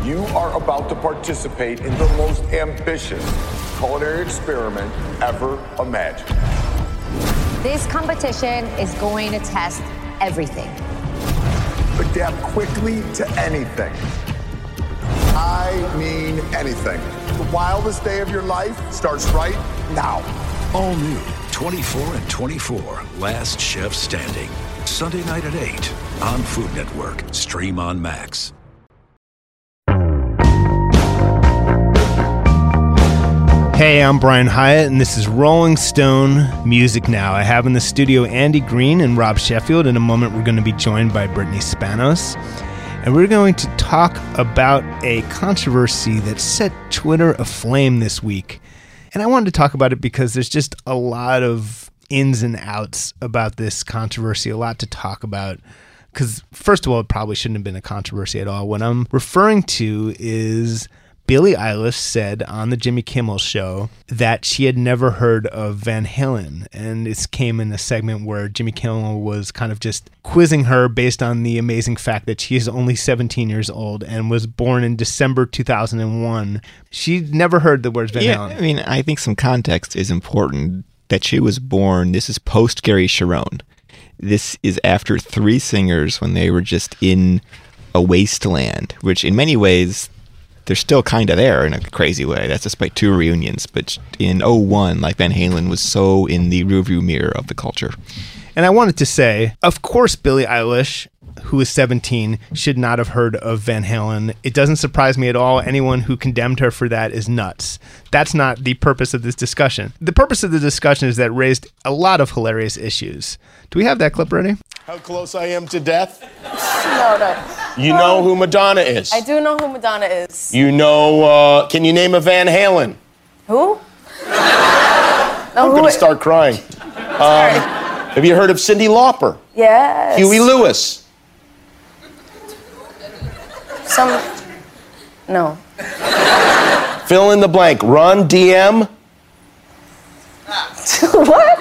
You are about to participate in the most ambitious culinary experiment ever imagined. This competition is going to test everything. Adapt quickly to anything. I mean anything. The wildest day of your life starts right now. All new 24 and 24, Last Chef Standing. Sunday night at 8 on Food Network. Stream on Max. Hey, I'm Brian Hyatt, and this is Rolling Stone Music Now. I have in the studio Andy Green and Rob Sheffield. In a moment, we're going to be joined by Brittany Spanos. And we're going to talk about a controversy that set Twitter aflame this week. And I wanted to talk about it because there's just a lot of ins and outs about this controversy, a lot to talk about. Because, first of all, it probably shouldn't have been a controversy at all. What I'm referring to is Billie Eilish said on the Jimmy Kimmel Show that she had never heard of Van Halen. And this came in a segment where Jimmy Kimmel was kind of just quizzing her based on the amazing fact that she is only 17 years old and was born in December 2001. She'd never heard the words Van Halen. I mean, I think some context is important. That she was born, this is post Gary Cherone. This is after three singers when they were just in a wasteland, which in many ways, they're still kind of there in a crazy way. That's despite two reunions. But in 2001, like Van Halen was so in the rearview mirror of the culture. And I wanted to say, of course, Billie Eilish, who is 17, should not have heard of Van Halen. It doesn't surprise me at all. Anyone who condemned her for that is nuts. That's not the purpose of this discussion. The purpose of the discussion is that it raised a lot of hilarious issues. Do we have that clip ready? How close I am to death? No. You know who Madonna is? I do know who Madonna is. You know, can you name a Van Halen? Who? I'm going to start crying. Sorry. Have you heard of Cyndi Lauper? Yes. Huey Lewis? No. Fill in the blank. Run DM? What? What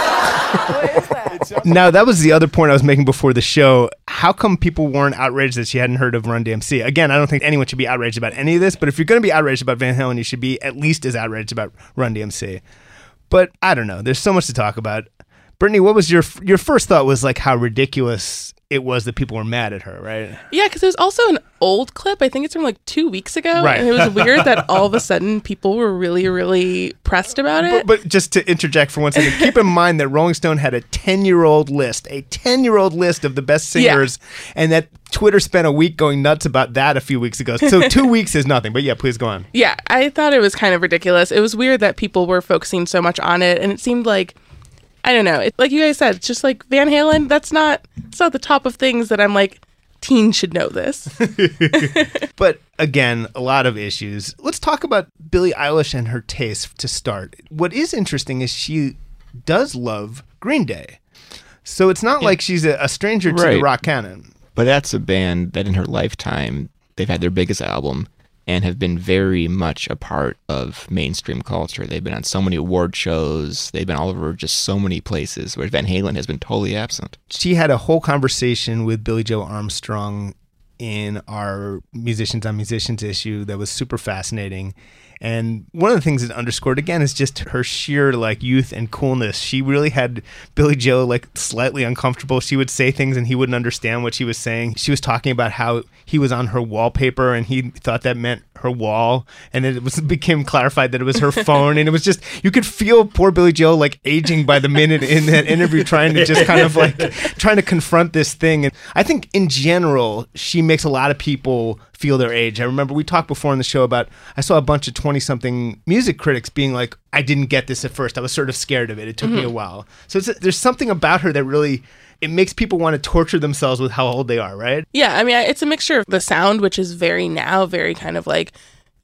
is that? Now, that was the other point I was making before the show. How come people weren't outraged that she hadn't heard of Run DMC? Again, I don't think anyone should be outraged about any of this, but if you're going to be outraged about Van Halen, you should be at least as outraged about Run DMC. But I don't know. There's so much to talk about. Brittany, what was your first thought was like how ridiculous it was that people were mad at her, right? Yeah, because there's also an old clip. I think it's from like 2 weeks ago. Right. And it was weird that all of a sudden people were really, really pressed about it. But just to interject for 1 second, keep in mind that Rolling Stone had a 10-year-old list of the best singers, and that Twitter spent a week going nuts about that a few weeks ago. So 2 weeks is nothing. But yeah, please go on. Yeah, I thought it was kind of ridiculous. It was weird that people were focusing so much on it, and it seemed like, I don't know. Like you guys said, it's just like Van Halen. It's not the top of things that I'm like, teens should know this. But again, a lot of issues. Let's talk about Billie Eilish and her taste to start. What is interesting is she does love Green Day. So it's not like she's a stranger to the rock canon. But that's a band that in her lifetime, they've had their biggest album and have been very much a part of mainstream culture. They've been on so many award shows. They've been all over just so many places where Van Halen has been totally absent. She had a whole conversation with Billie Joe Armstrong in our Musicians on Musicians issue that was super fascinating. And one of the things that underscored again is just her sheer like youth and coolness. She really had Billie Joe like slightly uncomfortable. She would say things and he wouldn't understand what she was saying. She was talking about how he was on her wallpaper and he thought that meant her wall, and it became clarified that it was her phone. And it was just, you could feel poor Billie Joe like aging by the minute in that interview, trying to just kind of like trying to confront this thing. And I think in general she makes a lot of people feel their age. I remember we talked before on the show about, I saw a bunch of 20-something music critics being like, I didn't get this at first. I was sort of scared of it. It took me a while. So there's something about her that really, it makes people want to torture themselves with how old they are, right? Yeah, I mean, it's a mixture of the sound, which is very kind of like,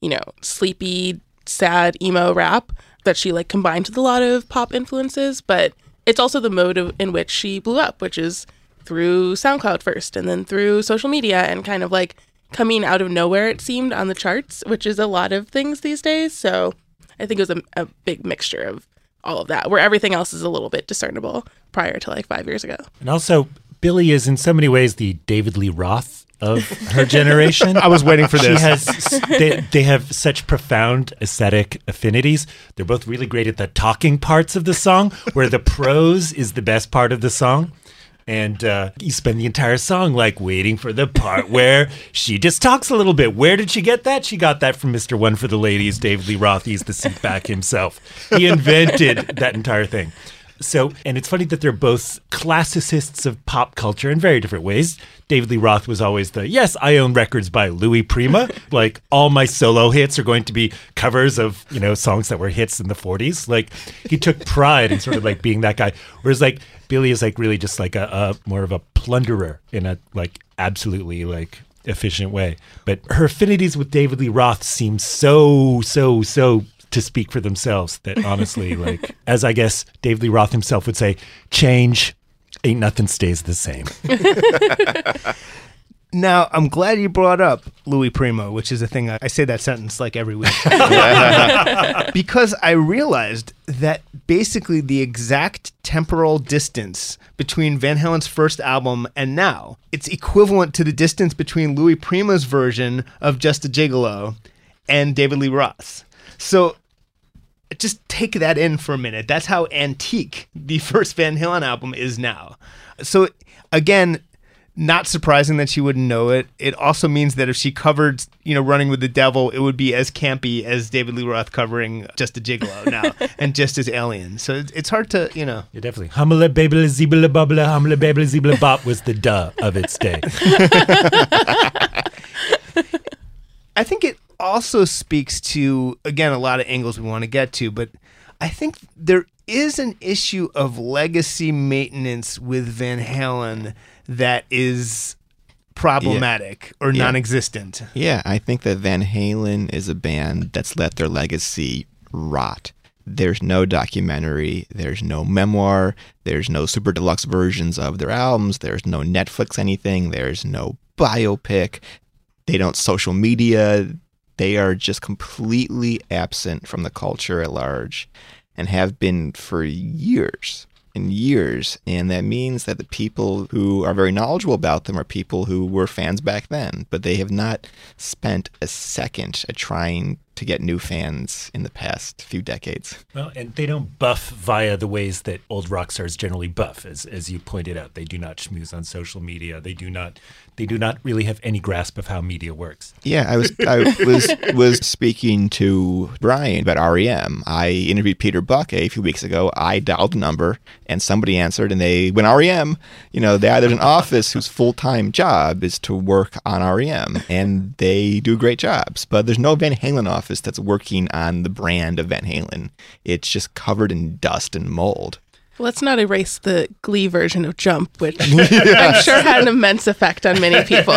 sleepy, sad, emo rap that she like combined with a lot of pop influences, but it's also the mode in which she blew up, which is through SoundCloud first and then through social media and kind of like coming out of nowhere, it seemed, on the charts, which is a lot of things these days. So I think it was a big mixture of all of that, where everything else is a little bit discernible prior to like 5 years ago. And also, Billie is in so many ways the David Lee Roth of her generation. I was waiting for She this. has they have such profound aesthetic affinities. They're both really great at the talking parts of the song, where the prose is the best part of the song. And you spend the entire song like waiting for the part where she just talks a little bit. Where did she get that? She got that from Mr. One for the Ladies, David Lee Roth. He's the seat back himself. He invented that entire thing. So, and it's funny that they're both classicists of pop culture in very different ways. David Lee Roth was always yes, I own records by Louis Prima. Like, all my solo hits are going to be covers of, songs that were hits in the 40s. Like, he took pride in sort of like being that guy. Whereas like Billie is like really just like a more of a plunderer in a like absolutely like efficient way. But her affinities with David Lee Roth seem so to speak for themselves that honestly, like, as I guess David Lee Roth himself would say, change ain't nothing stays the same. Now, I'm glad you brought up Louis Prima, which is a thing I say that sentence like every week. Because I realized that basically the exact temporal distance between Van Halen's first album and now, it's equivalent to the distance between Louis Prima's version of Just a Gigolo and David Lee Roth's. So just take that in for a minute. That's how antique the first Van Halen album is now. So again, not surprising that she wouldn't know it. It also means that if she covered, Running with the Devil, it would be as campy as David Lee Roth covering Just a Gigolo now and just as alien. So it's hard to, Yeah, definitely. Hummela babla zebla bubbla, hummela babla zebla bop was the duh of its day. I think it also speaks to, again, a lot of angles we want to get to, but I think there is an issue of legacy maintenance with Van Halen that is problematic or non-existent. Yeah, I think that Van Halen is a band that's let their legacy rot. There's no documentary, there's no memoir, there's no super deluxe versions of their albums, there's no Netflix anything, there's no biopic, they don't social media. They are just completely absent from the culture at large and have been for years and years. And that means that the people who are very knowledgeable about them are people who were fans back then, but they have not spent a second at trying to get new fans in the past few decades. Well, and they don't buff via the ways that old rock stars generally buff, as you pointed out. They do not schmooze on social media. They do not really have any grasp of how media works. Yeah, I was speaking to Brian about REM. I interviewed Peter Buck a few weeks ago. I dialed a number and somebody answered, and they went REM. There's an office whose full-time job is to work on REM, and they do great jobs. But there's no Van Halen office that's working on the brand of Van Halen. It's just covered in dust and mold. Let's not erase the Glee version of Jump, which I'm sure had an immense effect on many people.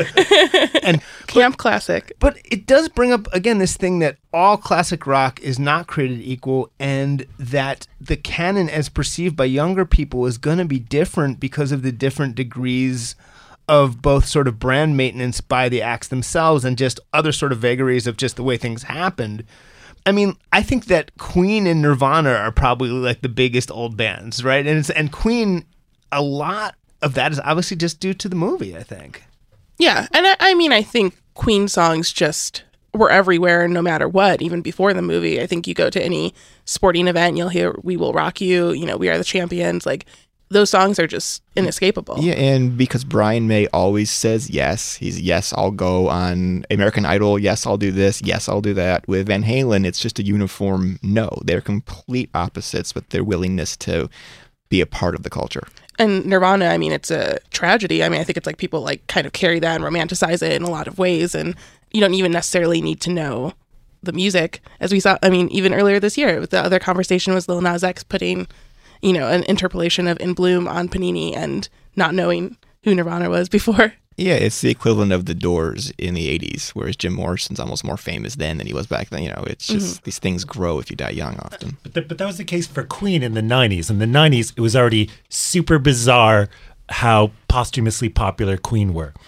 And Camp classic. But it does bring up, again, this thing that all classic rock is not created equal, and that the canon as perceived by younger people is going to be different because of the different degrees of both sort of brand maintenance by the acts themselves and just other sort of vagaries of just the way things happened. I mean, I think that Queen and Nirvana are probably like the biggest old bands, right? And Queen, a lot of that is obviously just due to the movie, I think. Yeah, and I think Queen songs just were everywhere no matter what, even before the movie. I think you go to any sporting event, you'll hear We Will Rock You, We Are the Champions, like those songs are just inescapable. Yeah, and because Brian May always says yes, he's yes, I'll go on American Idol, yes, I'll do this, yes, I'll do that. With Van Halen, it's just a uniform no. They're complete opposites with their willingness to be a part of the culture. And Nirvana, it's a tragedy. I think it's like people like kind of carry that and romanticize it in a lot of ways, and you don't even necessarily need to know the music. As we saw, even earlier this year, the other conversation was Lil Nas X putting an interpolation of In Bloom on Panini and not knowing who Nirvana was before. Yeah, it's the equivalent of The Doors in the 80s, whereas Jim Morrison's almost more famous then than he was back then. It's just these things grow if you die young often. But that was the case for Queen in the 90s. In the 90s, it was already super bizarre how posthumously popular Queen were.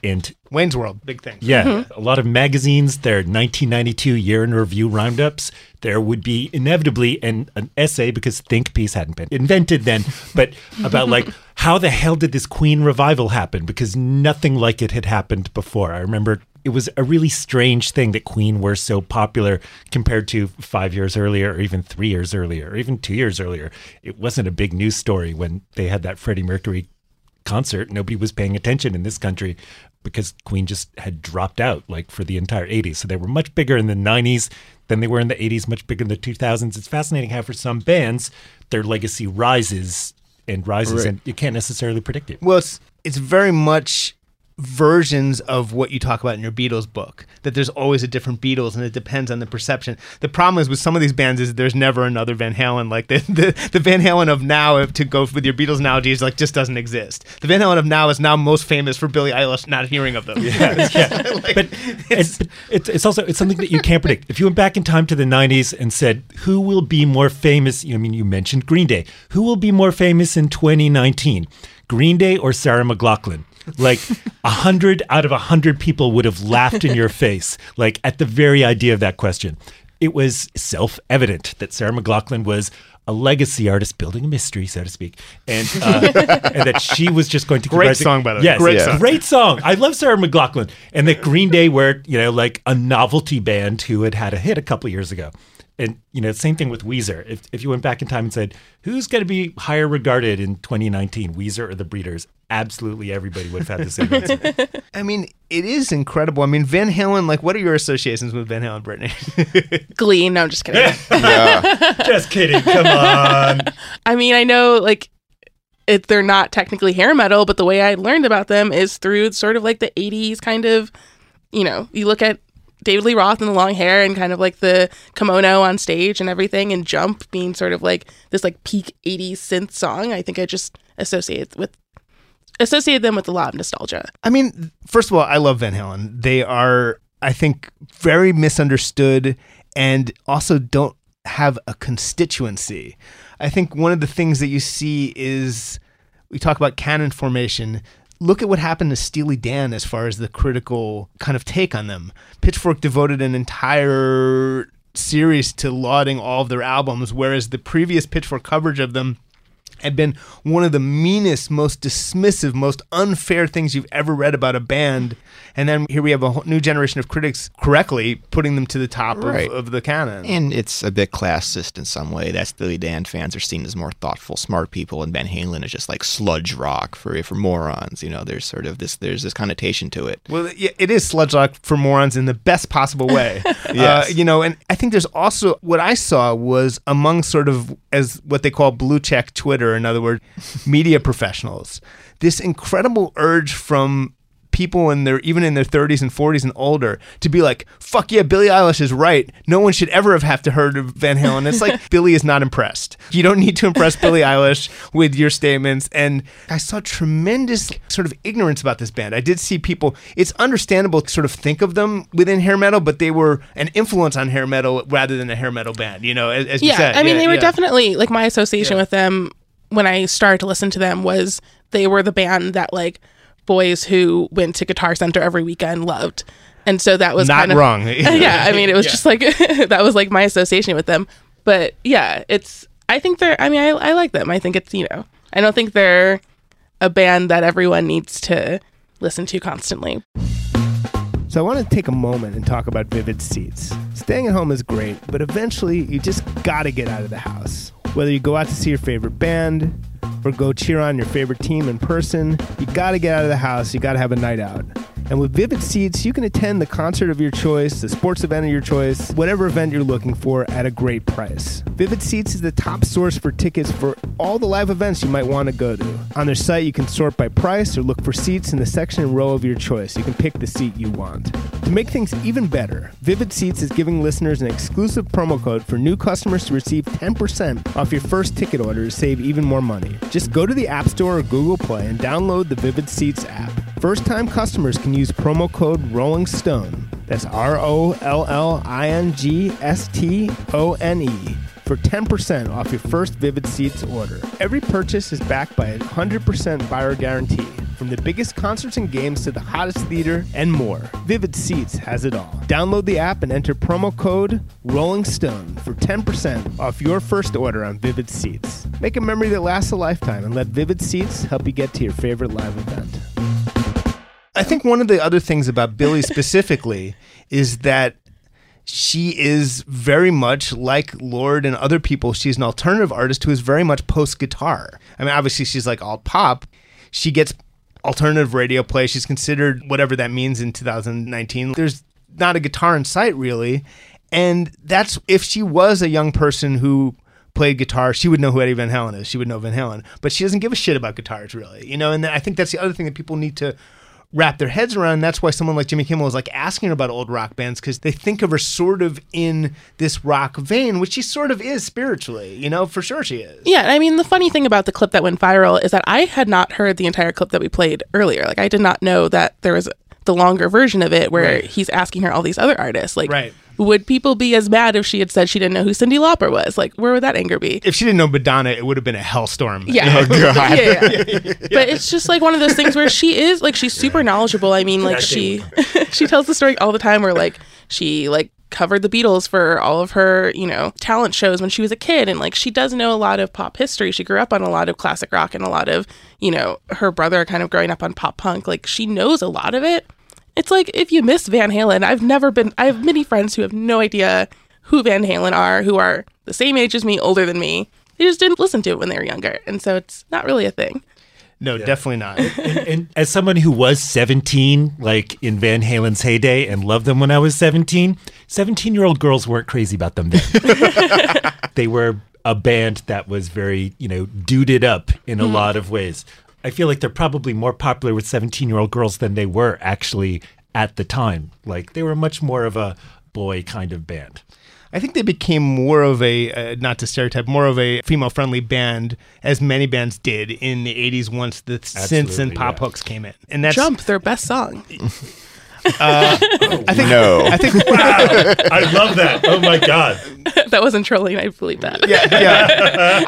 And Wayne's World, big thing. yeah, a lot of magazines, their 1992 year in review roundups, there would be inevitably an essay, because think piece hadn't been invented then, but about like, how the hell did this Queen revival happen? Because nothing like it had happened before. I remember it was a really strange thing that Queen were so popular compared to 5 years earlier, or even 3 years earlier, or even 2 years earlier. It wasn't a big news story when they had that Freddie Mercury concert. Nobody was paying attention in this country because Queen just had dropped out like for the entire 80s. So they were much bigger in the 90s than they were in the 80s, much bigger in the 2000s. It's fascinating how for some bands, their legacy rises and rises, and you can't necessarily predict it. Well, it's very much versions of what you talk about in your Beatles book, that there's always a different Beatles and it depends on the perception. The problem is with some of these bands is there's never another Van Halen. Like the Van Halen of now, to go with your Beatles analogy, is like just doesn't exist. The Van Halen of now is now most famous for Billie Eilish not hearing of them. But it's also something that you can't predict. If you went back in time to the 90s and said, who will be more famous? I mean, you mentioned Green Day. Who will be more famous in 2019? Green Day or Sarah McLachlan? Like 100 out of 100 people would have laughed in your face, like at the very idea of that question. It was self-evident that Sarah McLachlan was a legacy artist building a mystery, so to speak, and that she was just going to... Great song, by the way. Yes, great song. I love Sarah McLachlan. And that Green Day were, like a novelty band who had a hit a couple of years ago. And, same thing with Weezer. If you went back in time and said, who's going to be higher regarded in 2019, Weezer or the Breeders? Absolutely everybody would have had the same answer. I mean, it is incredible. I mean, Van Halen, like, what are your associations with Van Halen, Brittany? Glee. No, I'm just kidding. Just kidding. Come on. I mean, I know, like, they're not technically hair metal, but the way I learned about them is through sort of like the 80s kind of, you look at David Lee Roth and the long hair and kind of like the kimono on stage and everything, and Jump being sort of like this like peak 80s synth song. I think I just associated them with a lot of nostalgia. I mean, first of all, I love Van Halen. They are, I think, very misunderstood and also don't have a constituency. I think one of the things that you see is, we talk about canon formation. Look at what happened to Steely Dan as far as the critical kind of take on them. Pitchfork devoted an entire series to lauding all of their albums, whereas the previous Pitchfork coverage of them had been one of the meanest, most dismissive, most unfair things you've ever read about a band. And then here we have a whole new generation of critics correctly putting them to the top of the canon. And it's a bit classist in some way. That Steely Dan fans are seen as more thoughtful, smart people, and Van Halen is just like sludge rock for morons. There's sort of there's this connotation to it. Well, it is sludge rock for morons in the best possible way. Yes. And I think there's also, what I saw was among sort of, as what they call blue check Twitter, in other words, media professionals, this incredible urge from people even in their 30s and 40s and older to be like, fuck yeah, Billie Eilish is right. No one should ever have to heard of Van Halen. It's like, Billie is not impressed. You don't need to impress Billie Eilish with your statements. And I saw tremendous sort of ignorance about this band. I did see people, it's understandable to sort of think of them within hair metal, but they were an influence on hair metal rather than a hair metal band, as you said. I mean, they were definitely, like, my association with them when I started to listen to them was they were the band that, like, boys who went to Guitar Center every weekend loved. And so that was not kind of wrong. Yeah, I mean, it was just like, that was like my association with them. But yeah, I think I like them. I think it's, I don't think they're a band that everyone needs to listen to constantly. So I want to take a moment and talk about Vivid Seats. Staying at home is great, but eventually you just got to get out of the house. Whether you go out to see your favorite band or go cheer on your favorite team in person, you got to get out of the house. You got to have a night out. And with Vivid Seats, you can attend the concert of your choice, the sports event of your choice, whatever event you're looking for at a great price. Vivid Seats is the top source for tickets for all the live events you might want to go to. On their site, you can sort by price or look for seats in the section and row of your choice. You can pick the seat you want. To make things even better, Vivid Seats is giving listeners an exclusive promo code for new customers to receive 10% off your first ticket order to save even more money. Just go to the App Store or Google Play and download the Vivid Seats app. First-time customers can use promo code Rolling Stone. That's ROLLINGSTONE for 10% off your first Vivid Seats order. Every purchase is backed by a 100% buyer guarantee. From the biggest concerts and games to the hottest theater and more, Vivid Seats has it all. Download the app and enter promo code Rolling Stone for 10% off your first order on Vivid Seats. Make a memory that lasts a lifetime and let Vivid Seats help you get to your favorite live event. I think one of the other things about Billie specifically is that she is very much like Lorde and other people. She's an alternative artist who is very much post-guitar. I mean, obviously she's like all pop. She gets alternative radio play. She's considered whatever that means in 2019. There's not a guitar in sight, really. And that's, if she was a young person who played guitar, she would know who Eddie Van Halen is. She would know Van Halen. But she doesn't give a shit about guitars, really. You know, and I think that's the other thing that people need to wrap their heads around. And that's why someone like Jimmy Kimmel is like asking her about old rock bands, because they think of her sort of in this rock vein, which she sort of is spiritually, you know, for sure she is. Yeah, I mean, the funny thing about the clip that went viral is that I had not heard the entire clip that we played earlier. Like, I did not know that there was the longer version of it where he's asking her all these other artists. Like, would people be as mad if she had said she didn't know who Cyndi Lauper was? Like, where would that anger be? If she didn't know Madonna, it would have been a hellstorm. Yeah. Oh, God. Yeah. But it's just like one of those things where she is, like, she's super knowledgeable. I mean, like, she tells the story all the time where, like, she, like, covered the Beatles for all of her, you know, talent shows when she was a kid. And, like, she does know a lot of pop history. She grew up on a lot of classic rock and a lot of, you know, her brother kind of growing up on pop punk. Like, she knows a lot of it. It's like, if you miss Van Halen, I have many friends who have no idea who Van Halen are, who are the same age as me, older than me. They just didn't listen to it when they were younger. And so it's not really a thing. No, definitely not. And as someone who was 17, like in Van Halen's heyday, and loved them when I was 17, 17-year-old girls weren't crazy about them then. They were a band that was very, you know, duded up in a lot of ways. I feel like they're probably more popular with 17-year-old girls than they were actually at the time. Like, they were much more of a boy kind of band. I think they became more of a, not to stereotype, more of a female-friendly band, as many bands did in the 80s once the synths and pop hooks came in. And that's Jump, their best song. I think No. I think Wow, I love that. Oh my God. That wasn't trolling. I believe that. yeah.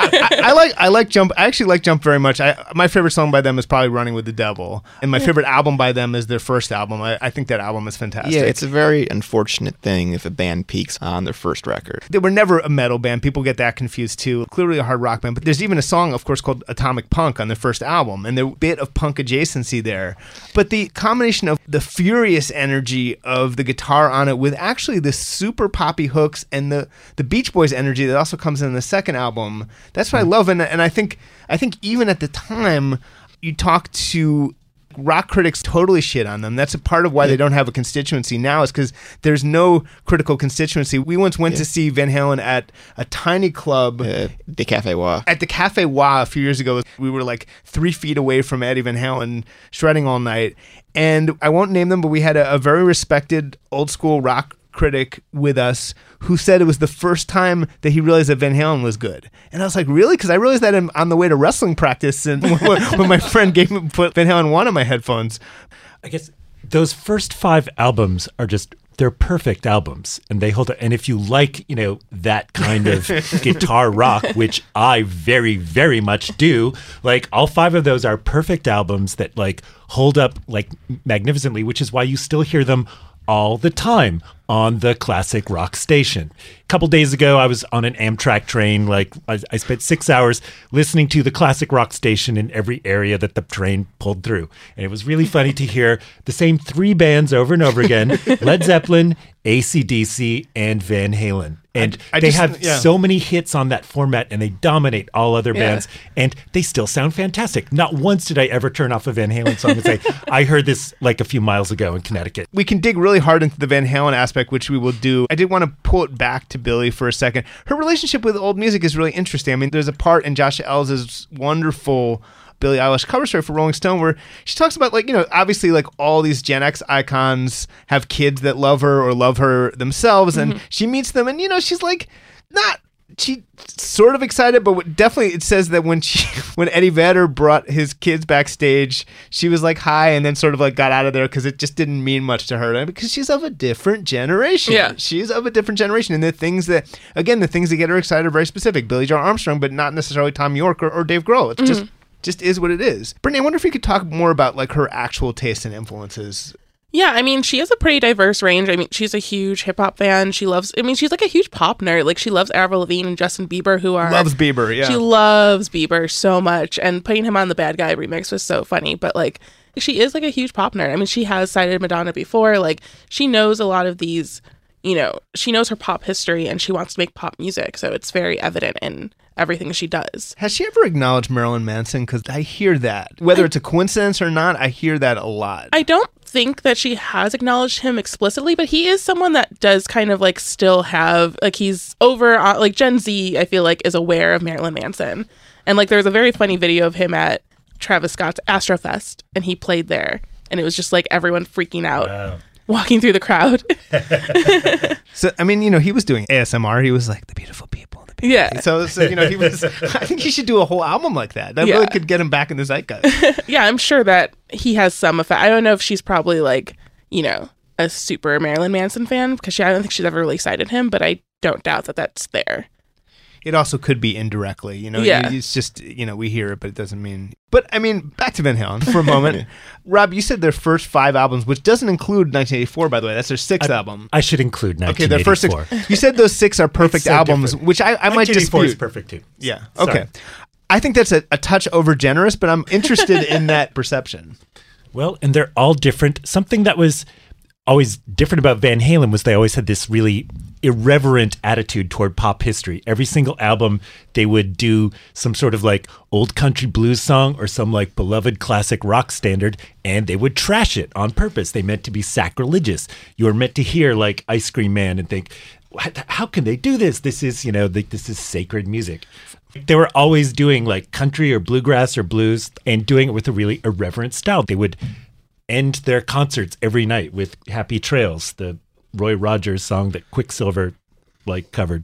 I like Jump. I actually like Jump very much. My favorite song by them is probably Running with the Devil. And my favorite album by them is their first album. I think that album is fantastic. Yeah, it's a very unfortunate thing if a band peaks on their first record. They were never a metal band. People get that confused too. Clearly a hard rock band. But there's even a song, of course, called Atomic Punk on their first album. And there's a bit of punk adjacency there. But the combination of the furious energy of the guitar on it with actually the super poppy hooks and the Beach Boys energy that also comes in the second album, that's what I love. And I think even at the time, you talk to rock critics, totally shit on them. That's a part of why they don't have a constituency now, is because there's no critical constituency. We once went to see Van Halen at a tiny club. The Café Wa. At the Café Wa a few years ago. We were like 3 feet away from Eddie Van Halen shredding all night. And I won't name them, but we had a very respected old school rock critic with us who said it was the first time that he realized that Van Halen was good. And I was like, really? Because I realized that on the way to wrestling practice and when my friend put Van Halen 1 on my headphones. I guess those first 5 albums are just, they're perfect albums, and they hold. And if you like, you know, that kind of guitar rock, which I very, very much do, like all 5 of those are perfect albums that like hold up like magnificently, which is why you still hear them all the time on the classic rock station. A couple days ago, I was on an Amtrak train. Like I spent 6 hours listening to the classic rock station in every area that the train pulled through. And it was really funny to hear the same 3 bands over and over again, Led Zeppelin, AC/DC, and Van Halen. And they have so many hits on that format, and they dominate all other bands, and they still sound fantastic. Not once did I ever turn off a Van Halen song and say, I heard this like a few miles ago in Connecticut. We can dig really hard into the Van Halen aspect, which we will do. I did want to pull it back to Billie for a second. Her relationship with old music is really interesting. I mean, there's a part in Josh Ells' wonderful Billie Eilish cover story for Rolling Stone where she talks about, like, you know, obviously like all these Gen X icons have kids that love her or love her themselves, and she meets them, and, you know, she's like she's sort of excited, but definitely it says that when Eddie Vedder brought his kids backstage, she was like hi and then sort of like got out of there because it just didn't mean much to her, because she's of a different generation. Yeah, she's of a different generation, and the things that get her excited are very specific. Billie Joe Armstrong, but not necessarily Tom York or Dave Grohl. It's just just is what it is. Brittany, I wonder if you could talk more about like her actual taste and influences. Yeah, I mean, she has a pretty diverse range. I mean, she's a huge hip hop fan. She's like a huge pop nerd. Like, she loves Avril Lavigne and Justin Bieber, Loves Bieber, yeah. She loves Bieber so much. And putting him on the Bad Guy remix was so funny. But, like, she is like a huge pop nerd. I mean, she has cited Madonna before. Like, she knows a lot of these, you know, she knows her pop history and she wants to make pop music. So it's very evident in everything she does. Has she ever acknowledged Marilyn Manson? Because I hear that. Whether it's a coincidence or not, I hear that a lot. I don't think that she has acknowledged him explicitly, but he is someone that does kind of like still have, like, he's over, like, Gen Z, I feel like, is aware of Marilyn Manson. And like, there's a very funny video of him at Travis Scott's Astrofest, and he played there. And it was just like everyone freaking out, walking through the crowd. So, I mean, you know, he was doing ASMR. He was like, the beautiful people. Yeah. So, you know, he was, I think he should do a whole album like that. That really could get him back in the zeitgeist. Yeah, I'm sure that he has some effect. I don't know if she's probably like, you know, a super Marilyn Manson fan, because I don't think she's ever really cited him, but I don't doubt that that's there. It also could be indirectly, you know. Yeah. It's just, you know, we hear it, but it doesn't mean. But I mean, back to Van Halen for a moment. Rob, you said their first 5 albums, which doesn't include 1984, by the way. That's their 6th album. I should include 1984. Okay, their first 6. You said those 6 are perfect so albums, different. which I might 1984 dispute. is perfect too. Yeah. Sorry. Okay. I think that's a touch over generous, but I'm interested in that perception. Well, and they're all different. Something that was always different about Van Halen was they always had this really irreverent attitude toward pop history. Every single album, they would do some sort of like old country blues song or some like beloved classic rock standard, and they would trash it on purpose. They meant to be sacrilegious. You were meant to hear like Ice Cream Man and think, how can they do this? This is, you know, this is sacred music. They were always doing like country or bluegrass or blues and doing it with a really irreverent style. They would end their concerts every night with Happy Trails, the Roy Rogers song that Quicksilver like covered.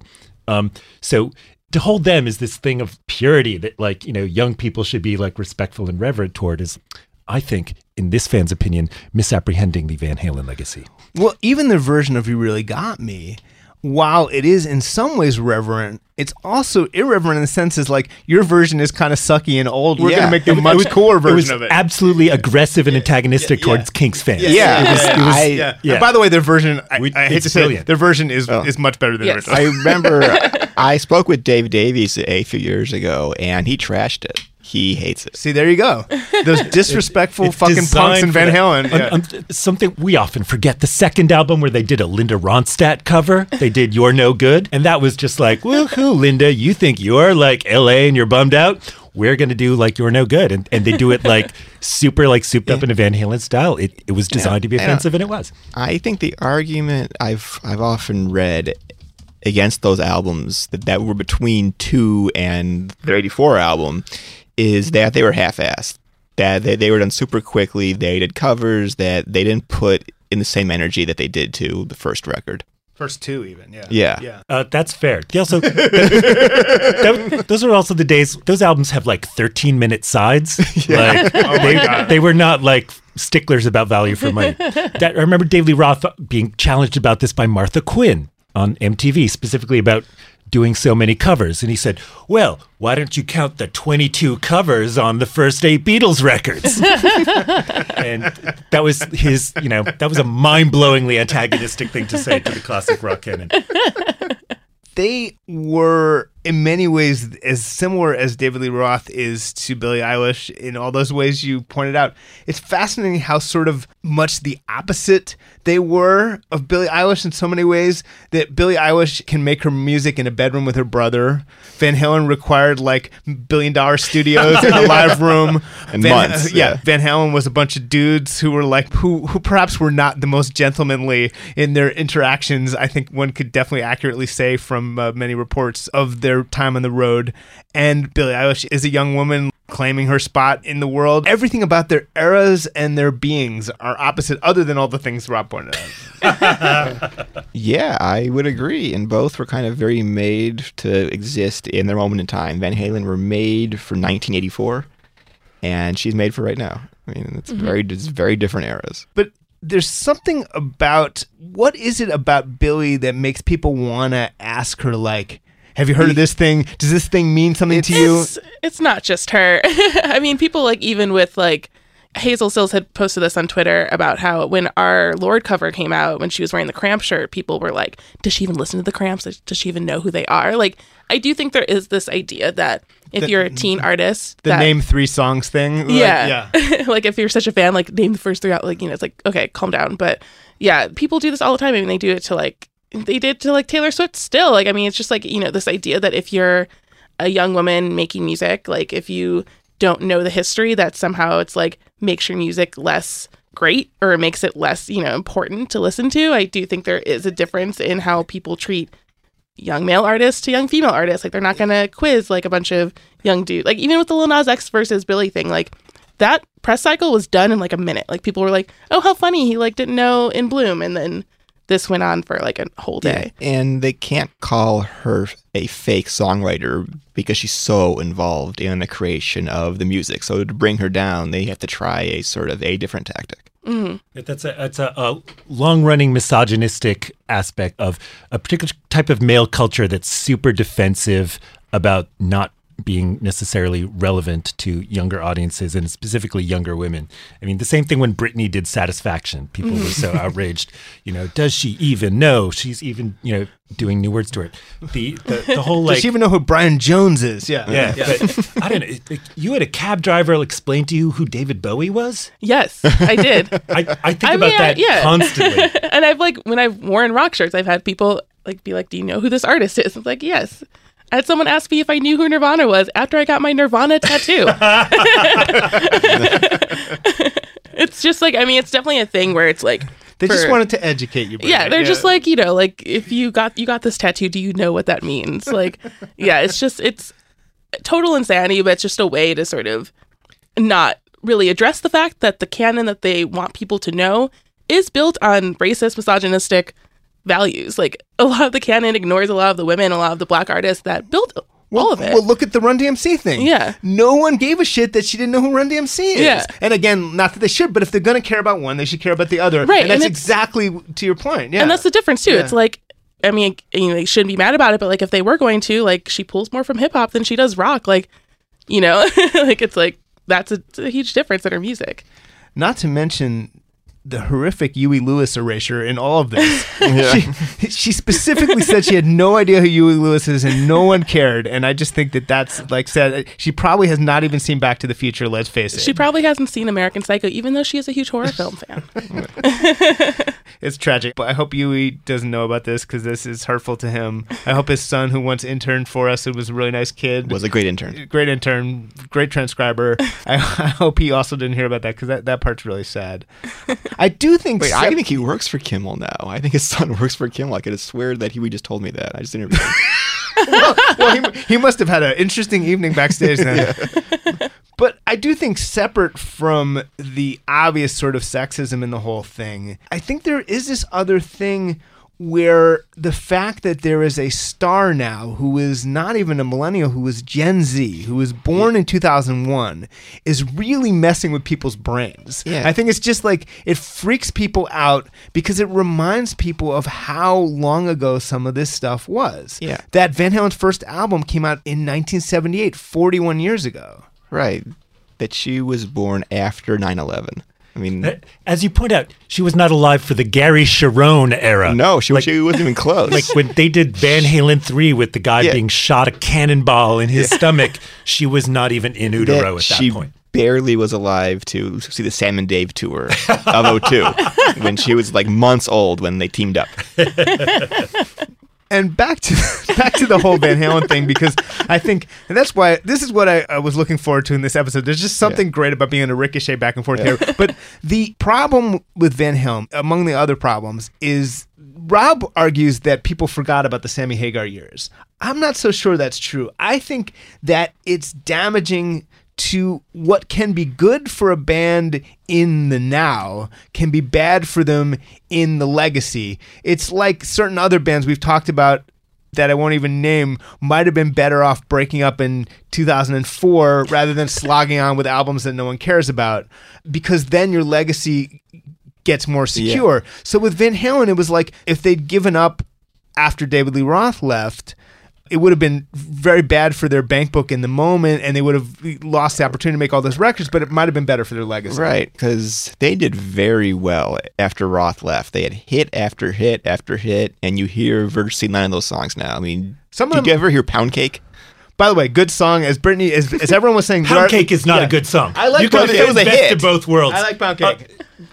So to hold them is this thing of purity that, like, you know, young people should be like respectful and reverent toward is, I think, in this fan's opinion, misapprehending the Van Halen legacy. Well, even their version of You Really Got Me, while it is in some ways reverent, it's also irreverent in the sense is like, your version is kind of sucky and old. We're going to make the much cooler version of it. Absolutely aggressive and antagonistic towards Kinks fans. Yeah. And by the way, their version, I hate to say brilliant. it, their version is much better than the original. I remember I spoke with Dave Davies a few years ago, and he trashed it. He hates it. See, there you go. Those disrespectful fucking punks in Van Halen. Yeah. Something we often forget. The second album where they did a Linda Ronstadt cover, they did You're No Good. And that was just like, woohoo, Linda, you think you're like LA and you're bummed out? We're going to do like You're No Good. And they do it like super like souped up in a Van Halen style. It was designed to be offensive, and it was. I think the argument I've often read against those albums that were between 2 and their 84 album is that they were half-assed, that they were done super quickly, they did covers that they didn't put in the same energy that they did to the first record. First 2 even, yeah. Yeah. That's fair. They also, those are also the days, those albums have like 13-minute sides. Like, they were not like sticklers about value for money. I remember David Lee Roth being challenged about this by Martha Quinn on MTV, specifically about doing so many covers. And he said, well, why don't you count the 22 covers on the first 8 Beatles records? And that was his, you know, that was a mind-blowingly antagonistic thing to say to the classic rock canon. They were, in many ways, as similar as David Lee Roth is to Billie Eilish in all those ways you pointed out. It's fascinating how sort of much the opposite they were of Billie Eilish in so many ways, that Billie Eilish can make her music in a bedroom with her brother. Van Halen required like $1 billion studios in a live room. And months. Van Halen was a bunch of dudes who were like, who perhaps were not the most gentlemanly in their interactions. I think one could definitely accurately say from many reports of their time on the road. And Billie Eilish is a young woman claiming her spot in the world. Everything about their eras and their beings are opposite, other than all the things Rob pointed out. Yeah, I would agree. And both were kind of very made to exist in their moment in time. Van Halen were made for 1984, and she's made for right now. I mean, it's very different eras. But there's something about, what is it about Billie that makes people want to ask her, like, Have you heard of this thing? Does this thing mean something to you? It's not just her. I mean, people like even with like Hazel Sills had posted this on Twitter about how when our Lorde cover came out, when she was wearing the Cramp shirt, people were like, does she even listen to the Cramps? Does she even know who they are? Like, I do think there is this idea that if you're a teen artist, the name 3 songs thing. Yeah. Like if you're such a fan, like name the first 3 out, like, you know, it's like, okay, calm down. But yeah, people do this all the time. I mean, they do it to like, they did to like Taylor Swift still. Like, I mean, it's just like, you know, this idea that if you're a young woman making music, like if you don't know the history, that somehow it's like makes your music less great or makes it less, you know, important to listen to. I do think there is a difference in how people treat young male artists to young female artists. Like they're not gonna quiz like a bunch of young dudes. Like even with the Lil Nas X versus Billy thing, like that press cycle was done in like a minute. Like people were like, oh, how funny, he like didn't know In Bloom, and then this went on for like a whole day. Yeah, and they can't call her a fake songwriter because she's so involved in the creation of the music. So to bring her down, they have to try a sort of a different tactic. Mm-hmm. That's a long-running misogynistic aspect of a particular type of male culture that's super defensive about not being necessarily relevant to younger audiences and specifically younger women. I mean, the same thing when Britney did Satisfaction. People were so outraged. You know, does she even know? She's even, you know, doing new words to it. The whole like. Does she even know who Brian Jones is? Yeah. But I don't know. You had a cab driver explain to you who David Bowie was? Yes, I did. I think about that constantly. And I've like, when I've worn rock shirts, I've had people like be like, do you know who this artist is? I'm like, yes. I had someone ask me if I knew who Nirvana was after I got my Nirvana tattoo. It's just like, I mean, it's definitely a thing where it's like they just wanted to educate you. Yeah, they're just like, you know, like if you got this tattoo, do you know what that means? Like, yeah, it's total insanity, but it's just a way to sort of not really address the fact that the canon that they want people to know is built on racist, misogynistic values. Like a lot of the canon ignores a lot of the women, a lot of the black artists that built all of it. Well, look at the Run DMC thing. Yeah. No one gave a shit that she didn't know who Run DMC is. Yeah. And again, not that they should, but if they're going to care about one, they should care about the other. Right. And that's exactly to your point. Yeah. And that's the difference too. Yeah. It's like, I mean, you know, they shouldn't be mad about it, but like if they were going to, like, she pulls more from hip hop than she does rock. Like, you know, like it's like, that's a huge difference in her music. Not to mention the horrific Huey Lewis erasure in all of this. She specifically said she had no idea who Huey Lewis is and no one cared. And I just think that that's like said, she probably has not even seen Back to the Future, let's face it. She probably hasn't seen American Psycho, even though she is a huge horror film fan. It's tragic, but I hope Huey doesn't know about this because this is hurtful to him. I hope his son, who once interned for us, it was a really nice kid. Was a great intern. Great transcriber. I hope he also didn't hear about that because that part's really sad. I do think... Wait, I think he works for Kimmel now. I think his son works for Kimmel. I could swear that he just told me that. I just interviewed him. well, he must have had an interesting evening backstage then. Yeah. But I do think separate from the obvious sort of sexism in the whole thing, I think there is this other thing where the fact that there is a star now who is not even a millennial, who is Gen Z, who was born in 2001, is really messing with people's brains. Yeah. I think it's just like, it freaks people out because it reminds people of how long ago some of this stuff was. Yeah. That Van Halen's first album came out in 1978, 41 years ago. Right. That she was born after 9/11. I mean, as you point out, she was not alive for the Gary Sharon era. No, she wasn't even close. Like when they did Van Halen 3 with the guy being shot a cannonball in his stomach, she was not even in utero at that point. She barely was alive to see the Sam and Dave tour of 02 when she was like months old when they teamed up. And back to the whole Van Halen thing, because I think, and that's why this is what I was looking forward to in this episode. There's just something great about being a ricochet back and forth here. But the problem with Van Halen, among the other problems, is Rob argues that people forgot about the Sammy Hagar years. I'm not so sure that's true. I think that it's damaging to what can be good for a band in the now can be bad for them in the legacy. It's like certain other bands we've talked about that I won't even name might have been better off breaking up in 2004 rather than slogging on with albums that no one cares about, because then your legacy gets more secure. So with Van Halen, it was like if they'd given up after David Lee Roth left, it would have been very bad for their bank book in the moment, and they would have lost the opportunity to make all those records, but it might have been better for their legacy. Right, because they did very well after Roth left. They had hit after hit after hit, and you hear virtually none of those songs now. I mean, did you ever hear Pound Cake? By the way, good song. As Brittany, as everyone was saying, Pound Cake is not a good song. I like you Pound Cake. It was a best of both worlds. I like Pound Cake.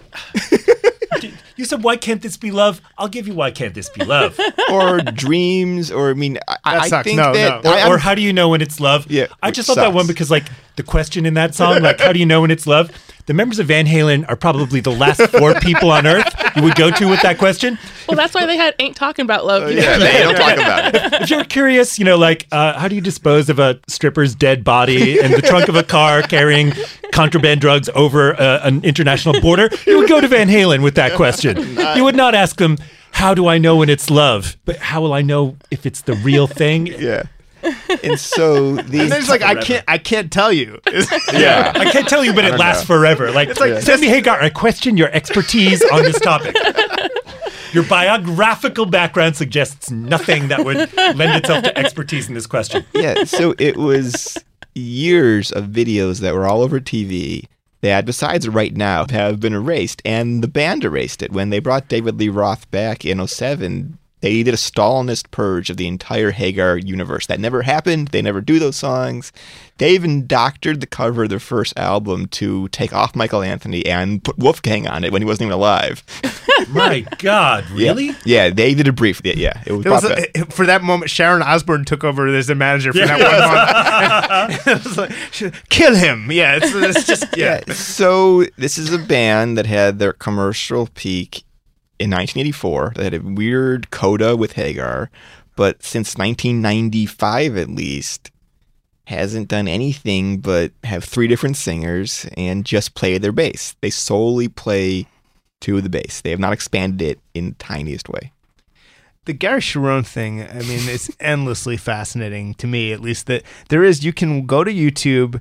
You said, "Why can't this be love?" I'll give you "Why Can't This Be Love," or Dreams, or I mean, I think that, or How Do You Know When It's Love? Yeah, I just love that one because, like, the question in that song, like, "How do you know when it's love?" The members of Van Halen are probably the last 4 people on earth you would go to with that question. Well, that's why they had "Ain't Talking About Love." Yeah, they don't talk about it. If you're curious, like, how do you dispose of a stripper's dead body in the trunk of a car carrying contraband drugs over an international border, you would go to Van Halen with that question. You would not ask them, "How do I know when it's love?" But how will I know if it's the real thing? Yeah. And so these, and then it's like, I can't tell you. Yeah, I can't tell you, but it lasts forever. Like, it's like, Sammy Hagar, I question your expertise on this topic. Your biographical background suggests nothing that would lend itself to expertise in this question. Yeah, so it was years of videos that were all over TV that, besides Right Now, have been erased, and the band erased it. When they brought David Lee Roth back in 2007, they did a Stalinist purge of the entire Hagar universe. That never happened. They never do those songs. They even doctored the cover of their first album to take off Michael Anthony and put Wolfgang on it when he wasn't even alive. My God, really? Yeah, they did a brief. Yeah, it was for that moment, Sharon Osbourne took over as the manager for that 1 month. It was like, kill him. Yeah, it's just, yeah. So this is a band that had their commercial peak in 1984. They had a weird coda with Hagar, but since 1995 at least, hasn't done anything but have 3 different singers and just play their bass. They solely play to the bass. They have not expanded it in the tiniest way. The Gary Cherone thing, I mean, it's endlessly fascinating to me, at least, that there is, you can go to YouTube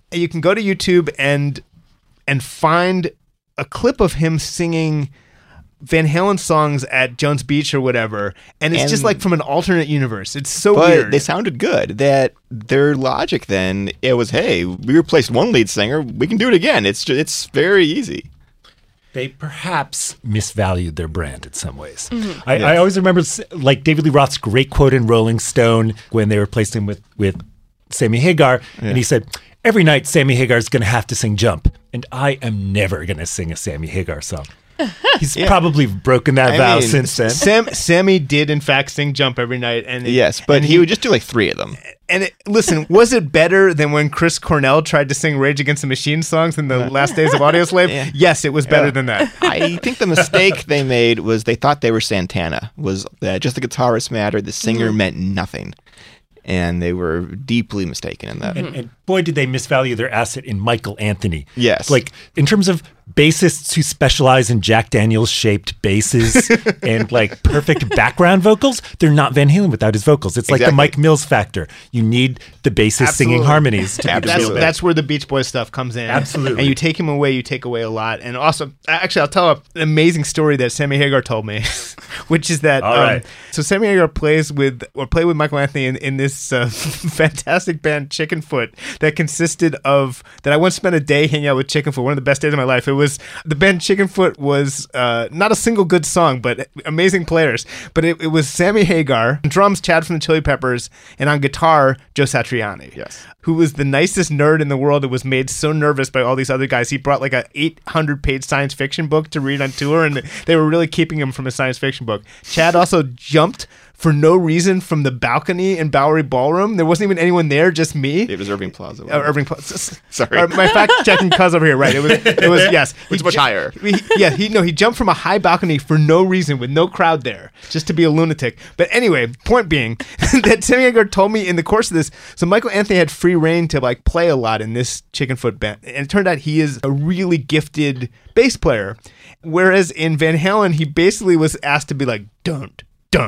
and find a clip of him singing Van Halen songs at Jones Beach or whatever, and it's just like from an alternate universe. It's so weird. They sounded good. That their logic then, it was, hey, we replaced one lead singer, we can do it again. It's very easy. They perhaps misvalued their brand in some ways. Mm-hmm. I always remember, like, David Lee Roth's great quote in Rolling Stone when they replaced him with Sammy Hagar, and he said, "Every night Sammy Hagar's going to have to sing Jump, and I am never going to sing a Sammy Hagar song." He's probably broken that vow since then. Sammy did, in fact, sing Jump every night. But he would just do like 3 of them. And listen, was it better than when Chris Cornell tried to sing Rage Against the Machine songs in the last days of Audioslave? Yeah. Yes, it was better than that. I think the mistake they made was they thought they were Santana, was that just the guitarist mattered, the singer meant nothing. And they were deeply mistaken in that. And boy, did they misvalue their asset in Michael Anthony. Yes. Like, in terms of bassists who specialize in Jack Daniels-shaped basses and, like, perfect background vocals, they're not Van Halen without his vocals. It's like the Mike Mills factor. You need the bassist singing harmonies to be the real band. That's where the Beach Boys stuff comes in. Absolutely. And you take him away, you take away a lot. And also, actually, I'll tell an amazing story that Sammy Hagar told me, which is that, so Sammy Hagar played with Michael Anthony in this fantastic band, Chickenfoot, that consisted of, that I once spent a day hanging out with Chickenfoot, one of the best days of my life. The band Chickenfoot was not a single good song, but amazing players. But it was Sammy Hagar, on drums, Chad from the Chili Peppers, and on guitar, Joe Satriani. Yes. Who was the nicest nerd in the world and was made so nervous by all these other guys. He brought like a 800-page science fiction book to read on tour, and they were really keeping him from a science fiction book. Chad also jumped for no reason from the balcony in Bowery Ballroom. There wasn't even anyone there, just me. It was Irving Plaza. Irving Plaza. Sorry. My fact-checking cuz over here, right. It was yes. It's much higher. He jumped from a high balcony for no reason with no crowd there, just to be a lunatic. But anyway, point being that Sammy Hagar told me in the course of this, so Michael Anthony had free reign to like play a lot in this Chickenfoot band. And it turned out he is a really gifted bass player. Whereas in Van Halen, he basically was asked to be like, don't.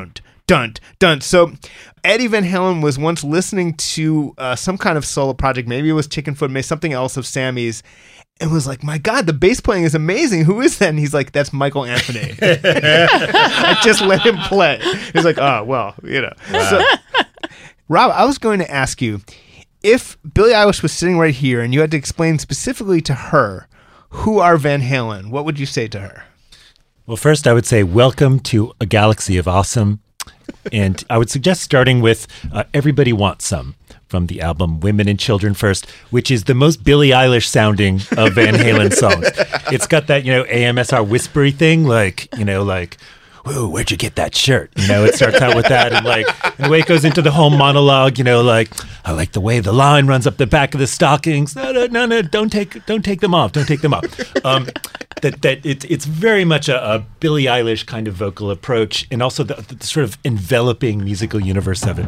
So Eddie Van Halen was once listening to some kind of solo project, maybe it was Chickenfoot, maybe something else of Sammy's, and was like, my God, the bass playing is amazing. Who is that? And he's like, that's Michael Anthony. I just let him play. He's like, oh, well, you know. Wow. So, Rob, I was going to ask you, if Billie Eilish was sitting right here and you had to explain specifically to her who are Van Halen, what would you say to her? Well, first, I would say welcome to a galaxy of awesome. And I would suggest starting with Everybody Wants Some from the album Women and Children First, which is the most Billie Eilish sounding of Van Halen songs. It's got that, AMSR whispery thing, like, whoa, where'd you get that shirt? It starts out with that, and the way it goes into the whole monologue, I like the way the line runs up the back of the stockings. No, don't take them off. Don't take them off. It's very much a Billie Eilish kind of vocal approach, and also the sort of enveloping musical universe of it.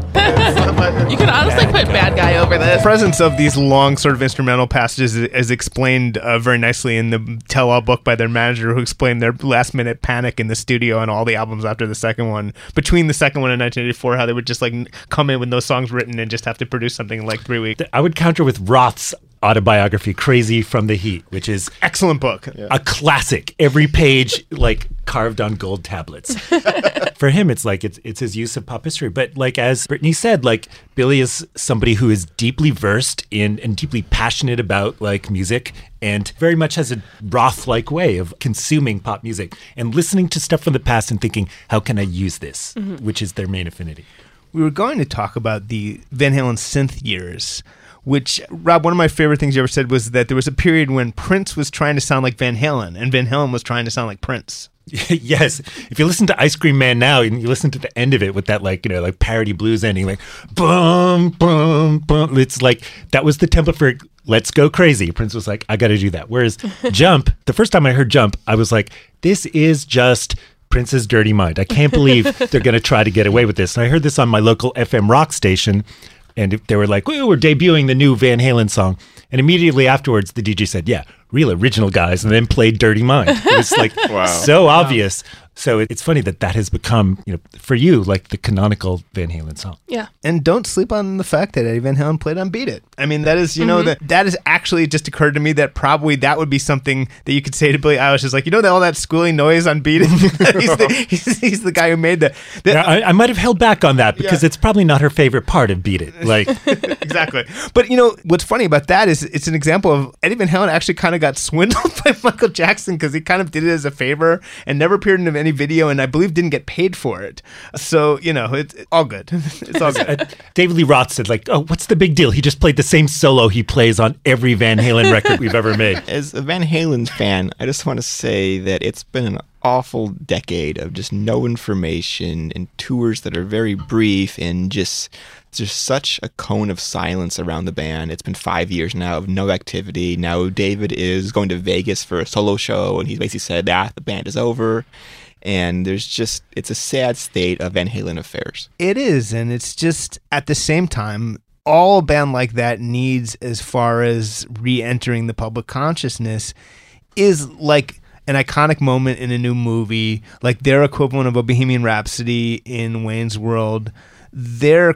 You can honestly put Bad Guy over this. The presence of these long sort of instrumental passages is explained very nicely in the tell-all book by their manager, who explained their last-minute panic in the studio on all the albums after the second one. Between the second one in 1984, how they would just come in with no songs written and just have to produce something in 3 weeks. I would counter with Roth's autobiography, Crazy from the Heat, which is excellent book, a classic. Every page carved on gold tablets. For him, it's his use of pop history. But as Brittany said, Billie is somebody who is deeply versed in and deeply passionate about music, and very much has a Roth-like way of consuming pop music and listening to stuff from the past and thinking, how can I use this? Mm-hmm. Which is their main affinity. We were going to talk about the Van Halen synth years, which, Rob, one of my favorite things you ever said was that there was a period when Prince was trying to sound like Van Halen and Van Halen was trying to sound like Prince. Yes. If you listen to Ice Cream Man now and you listen to the end of it with that parody blues ending, boom, boom, boom. It's that was the template for Let's Go Crazy. Prince was like, I got to do that. Whereas Jump, the first time I heard Jump, I was like, this is just Prince's Dirty Mind. I can't believe they're going to try to get away with this. And I heard this on my local FM rock station, and they were like, we're debuting the new Van Halen song. And immediately afterwards, the DJ said, yeah, real original guys, and then played Dirty Mind. It was wow. So obvious. So it's funny that has become, for you, the canonical Van Halen song. Yeah. And don't sleep on the fact that Eddie Van Halen played on Beat It. I mean, that is, that is actually just occurred to me that probably that would be something that you could say to Billie Eilish is all that squealing noise on Beat It. he's the guy who made that. I might have held back on that because it's probably not her favorite part of Beat It. Exactly. But, what's funny about that is it's an example of Eddie Van Halen actually kind of got swindled by Michael Jackson because he kind of did it as a favor and never appeared in any video, and I believe didn't get paid for it. So, it's all good. It's all good. David Lee Roth said, what's the big deal? He just played the same solo he plays on every Van Halen record we've ever made. As a Van Halen fan, I just want to say that it's been an awful decade of just no information and tours that are very brief, and just there's such a cone of silence around the band. It's been 5 years now of no activity. Now David is going to Vegas for a solo show, and he's basically said that the band is over. And it's a sad state of Van Halen affairs. It is, and it's just, at the same time, all a band like that needs as far as re-entering the public consciousness is an iconic moment in a new movie, like their equivalent of a Bohemian Rhapsody in Wayne's World. They're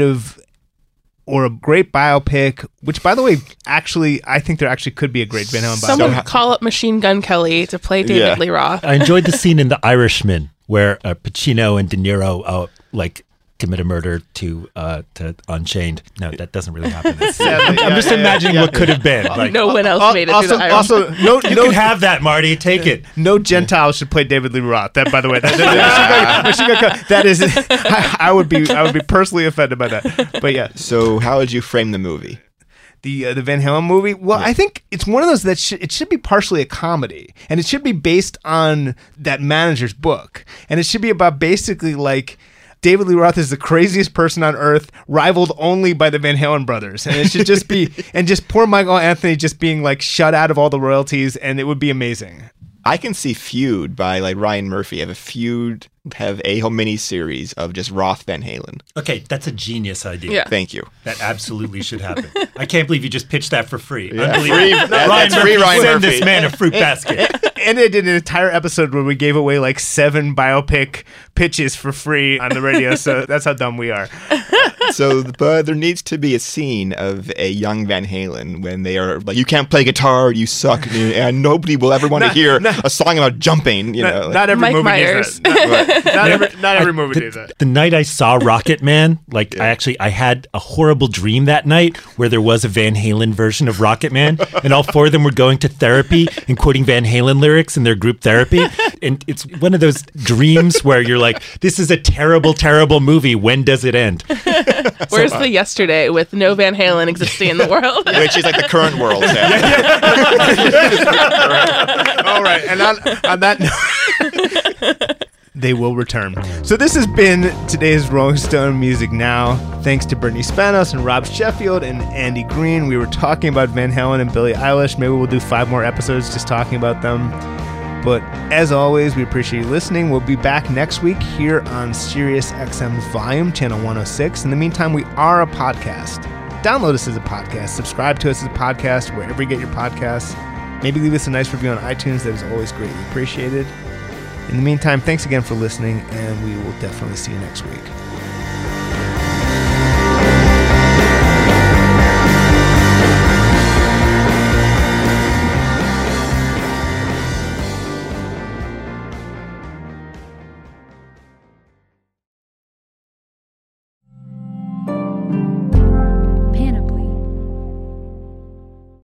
or a great biopic, which, by the way, I think there actually could be a great Van Halen biopic. Someone call up Machine Gun Kelly to play David Lee Roth. I enjoyed the scene in The Irishman where Pacino and De Niro commit a murder to Unchained. No, that doesn't really happen. I'm just imagining what could have been. No one else made it through the Irishman. Also, you can have that, Marty. Take it. No Gentile should play David Lee Roth. That, by the way, that is. I would be personally offended by that. But yeah. So, how would you frame the movie? The Van Halen movie? Well, I think it's one of those that it should be partially a comedy, and it should be based on that manager's book, and it should be about basically David Lee Roth is the craziest person on earth, rivaled only by the Van Halen brothers. And it should just be, and just poor Michael Anthony just being shut out of all the royalties, and it would be amazing. I can see Feud by Ryan Murphy. Have a whole mini series of just Roth Van Halen. Okay, that's a genius idea. Yeah. Thank you. That absolutely should happen. I can't believe you just pitched that for free. Yeah. Unbelievable. Ryan Murphy, send this man a fruit basket. And they did an entire episode where we gave away 7 biopic pitches for free on the radio. So that's how dumb we are. But there needs to be a scene of a young Van Halen when they are like, you can't play guitar, you suck, and nobody will ever want to hear a song about jumping. Not every Mike movie Myers. does that. Not every movie does that. The night I saw Rocket Man, I had a horrible dream that night where there was a Van Halen version of Rocket Man, and all four of them were going to therapy and quoting Van Halen lyrics in their group therapy. And it's one of those dreams where you're like, this is a terrible, terrible movie. When does it end? Where's the yesterday with no Van Halen existing in the world? Which is like the current world. All right. And on that note, they will return. So this has been today's Rolling Stone Music Now. Thanks to Brittany Spanos and Rob Sheffield and Andy Green. We were talking about Van Halen and Billie Eilish. Maybe we'll do 5 more episodes just talking about them. But as always, we appreciate you listening. We'll be back next week here on Sirius XM's Volume, Channel 106. In the meantime, we are a podcast. Download us as a podcast. Subscribe to us as a podcast wherever you get your podcasts. Maybe leave us a nice review on iTunes. That is always greatly appreciated. In the meantime, thanks again for listening, and we will definitely see you next week.